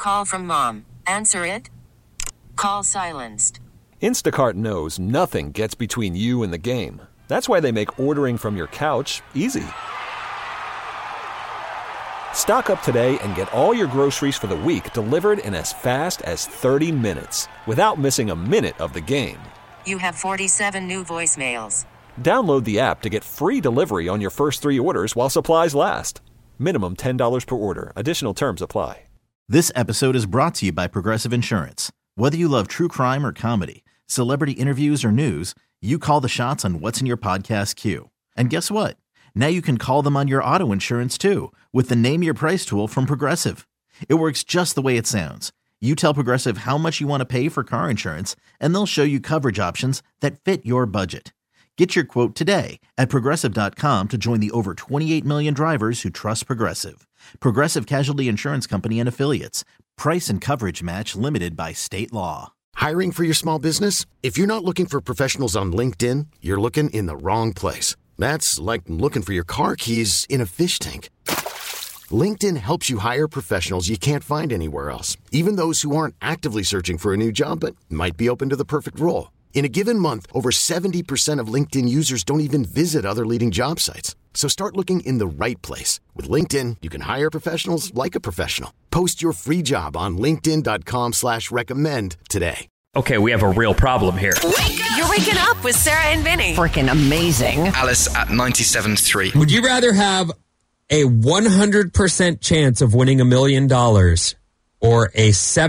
call from mom. Answer it. Call silenced. Instacart knows nothing gets between you and the game. That's why they make ordering from your couch easy. Stock up today and get all your groceries for the week delivered in as fast as 30 minutes without missing a minute of the game. You have 47 new voicemails. Download the app to get free delivery on your first 3 orders while supplies last. Minimum $10 per order. Additional terms apply. This episode is brought to you by Progressive Insurance. Whether you love true crime or comedy, celebrity interviews or news, you call the shots on what's in your podcast queue. And guess what? Now you can call them on your auto insurance too with the Name Your Price tool from Progressive. It works just the way it sounds. You tell Progressive how much you want to pay for car insurance, and they'll show you coverage options that fit your budget. Get your quote today at Progressive.com to join the over 28 million drivers who trust Progressive. Progressive Casualty Insurance Company and Affiliates. Price and coverage match limited by state law. Hiring for your small business? If you're not looking for professionals on LinkedIn, you're looking in the wrong place. That's like looking for your car keys in a fish tank. LinkedIn helps you hire professionals you can't find anywhere else, even those who aren't actively searching for a new job but might be open to the perfect role. In a given month, over 70% of LinkedIn users don't even visit other leading job sites. So start looking in the right place. With LinkedIn, you can hire professionals like a professional. Post your free job on linkedin.com/recommend today. Okay, we have a real problem here. You're waking up with Sarah and Vinny. Freaking amazing. Alice at 97.3. Would you rather have a 100% chance of winning $1 million or a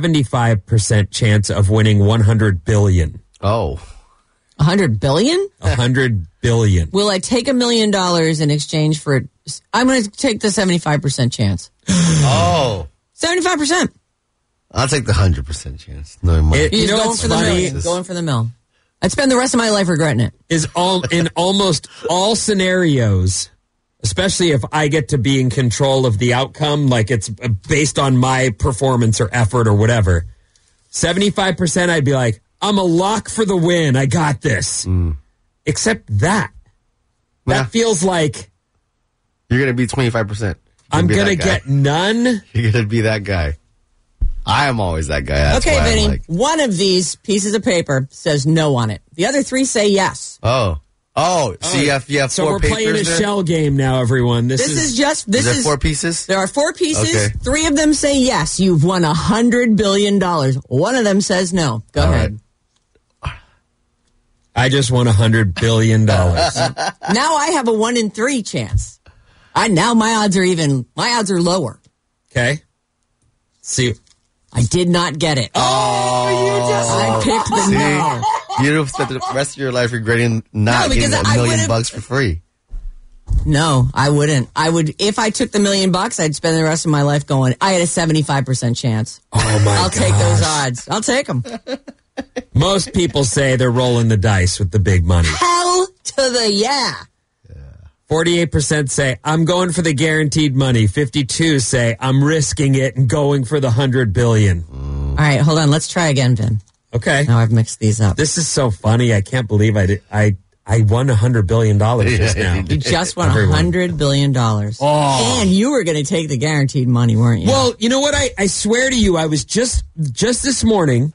75% chance of winning $100 billion? Oh. 100 billion? 100 billion. Will I take $1 million in exchange for it? I'm going to take the 75% chance. Oh. 75%. I'll take the 100% chance. No money. You know what's funny? Going for the mill. I'd spend the rest of my life regretting it. Is in almost all scenarios, especially if I get to be in control of the outcome, like it's based on my performance or effort or whatever, 75% I'd be like, I'm a lock for the win. I got this. Except that. That feels like... You're going to be 25%. I'm going to get none? You're going to be that guy. I am always that guy. That's okay, why Vinny. One of these pieces of paper says no on it. The other 3 say yes. Oh. So you have so 4 we're papers playing a there? shell game now, everyone. This is just... Is there 4 pieces? There are 4 pieces. Okay. 3 of them say yes. You've won $100 billion. One of them says no. Go ahead. Right. I just won $100 billion. Now I have a 1 in 3 chance. Now my odds are lower. Okay. See. I did not get it. I picked the no. You'd have spent the rest of your life regretting not getting $1 million for free. No, I wouldn't. If I took the $1 million, I'd spend the rest of my life going, I had a 75% chance. Oh my I'll take those odds. I'll take them. Most people say they're rolling the dice with the big money. Hell to the yeah. 48% say, I'm going for the guaranteed money. 52 say, I'm risking it and going for the $100 billion. All right, hold on. Let's try again, Vin. Okay. Now I've mixed these up. This is so funny. I can't believe I won $100 billion just now. You just won $100 billion. Oh. And you were going to take the guaranteed money, weren't you? Well, you know what? I swear to you, I was just this morning.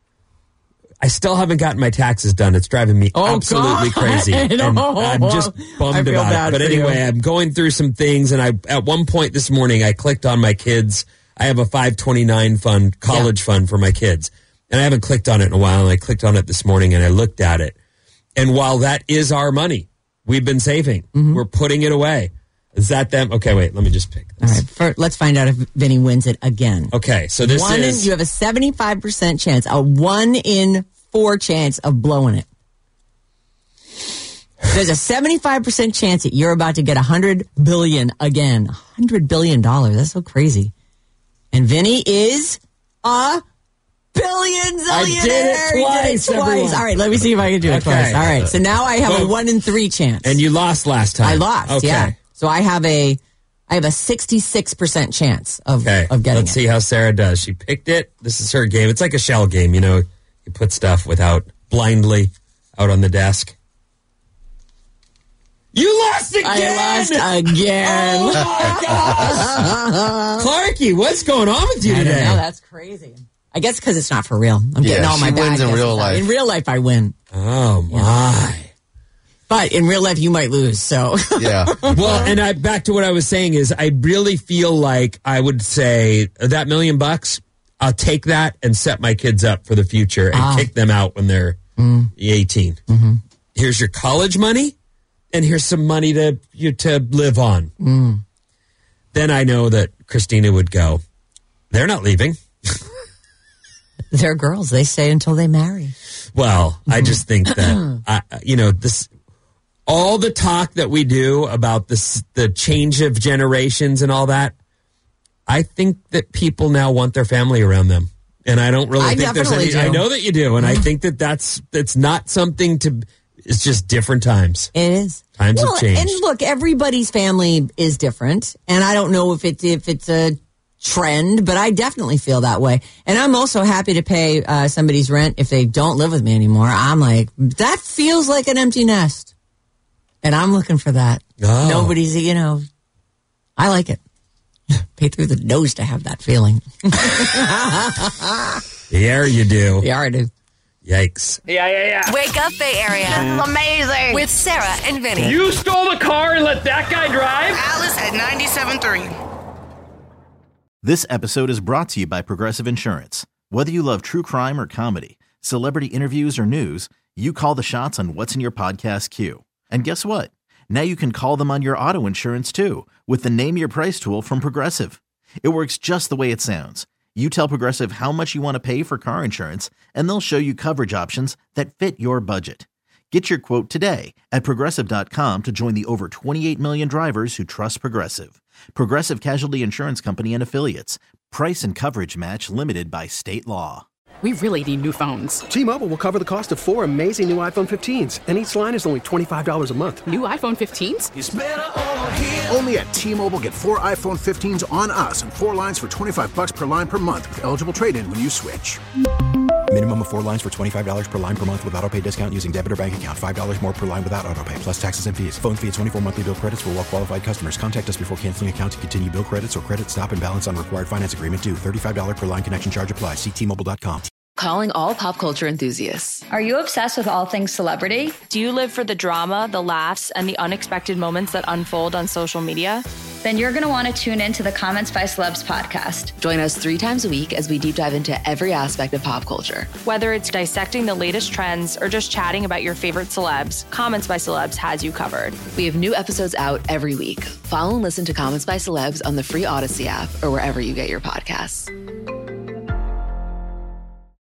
I still haven't gotten my taxes done. It's driving me absolutely crazy. And I'm just bummed about it. But anyway, I'm going through some things, and at one point this morning, I clicked on my kids. I have a 529 fund, college fund for my kids. And I haven't clicked on it in a while, and I clicked on it this morning, and I looked at it. And while that is our money, we've been saving. Mm-hmm. We're putting it away. Is that them? Okay, wait, let me just pick this. All right, let's find out if Vinny wins it again. Okay, so this is... You have a 75% chance, a 1 in 4 chance of blowing it. There's a 75% chance that you're about to get $100 billion again. $100 billion, that's so crazy. And Vinny is a billionaire. I did it twice. All right, let me see if I can do it twice. All right, so now I have a 1 in 3 chance. And you lost last time. I lost, yeah. So I have a 66% chance of getting it. Let's see how Sarah does. She picked it. This is her game. It's like a shell game, you know. You put stuff blindly out on the desk. You lost again! I lost again. Oh, my gosh. Clarky, what's going on with you today? No, that's crazy. I guess because it's not for real. I'm getting all my wins in real life. In real life, I win. Oh, my. Yeah. But in real life, you might lose, so. Yeah. Well, and back to what I was saying is I really feel like I would say that $1 million, I'll take that and set my kids up for the future and kick them out when they're 18. Mm-hmm. Here's your college money, and here's some money to live on. Then I know that Christina would go, they're not leaving. They're girls. They stay until they marry. Well, I just think that, this... all the talk that we do about the change of generations and all that, I think that people now want their family around them. And I don't really think there's any... I know that you do. And I think that's not something to... It's just different times. It is. Times have changed. And look, everybody's family is different. And I don't know if it's a trend, but I definitely feel that way. And I'm also happy to pay somebody's rent if they don't live with me anymore. I'm like, that feels like an empty nest. And I'm looking for that. Oh. Nobody's, I like it. Pay through the nose to have that feeling. Yeah, you do. Yeah, I do. Yikes. Yeah. Wake up, Bay Area. This is amazing. With Sarah and Vinny. You stole the car and let that guy drive? Alice at 97.3. This episode is brought to you by Progressive Insurance. Whether you love true crime or comedy, celebrity interviews or news, you call the shots on what's in your podcast queue. And guess what? Now you can call them on your auto insurance too with the Name Your Price tool from Progressive. It works just the way it sounds. You tell Progressive how much you want to pay for car insurance, and they'll show you coverage options that fit your budget. Get your quote today at Progressive.com to join the over 28 million drivers who trust Progressive. Progressive Casualty Insurance Company and Affiliates. Price and coverage match limited by state law. We really need new phones. T-Mobile will cover the cost of 4 amazing new iPhone 15s, and each line is only $25 a month. New iPhone 15s? It's better over here. Only at T-Mobile, get 4 iPhone 15s on us and 4 lines for $25 per line per month with eligible trade-in when you switch. Minimum of 4 lines for $25 per line per month with autopay discount using debit or bank account. $5 more per line without autopay, plus taxes and fees. Phone fee at 24 monthly bill credits for well-qualified customers. Contact us before canceling account to continue bill credits or credit stop and balance on required finance agreement due. $35 per line connection charge applies. See T-Mobile.com. Calling all pop culture enthusiasts. Are you obsessed with all things celebrity? Do you live for the drama, the laughs, and the unexpected moments that unfold on social media? Then you're going to want to tune in to the Comments by Celebs podcast. Join us 3 times a week as we deep dive into every aspect of pop culture. Whether it's dissecting the latest trends or just chatting about your favorite celebs, Comments by Celebs has you covered. We have new episodes out every week. Follow and listen to Comments by Celebs on the free Odyssey app or wherever you get your podcasts.